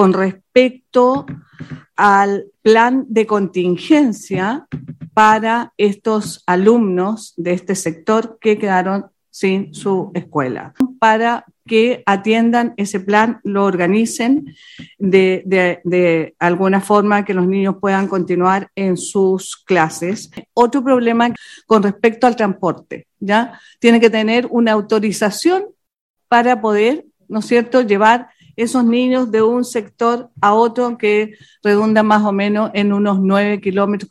con respecto al plan de contingencia para estos alumnos de este sector que quedaron sin su escuela, para que atiendan ese plan, lo organicen de alguna forma que los niños puedan continuar en sus clases. Otro problema con respecto al transporte, ¿ya? Tiene que tener una autorización para poder, ¿no es cierto?, llevar esos niños de un sector a otro que redunda más o menos en unos 9 kilómetros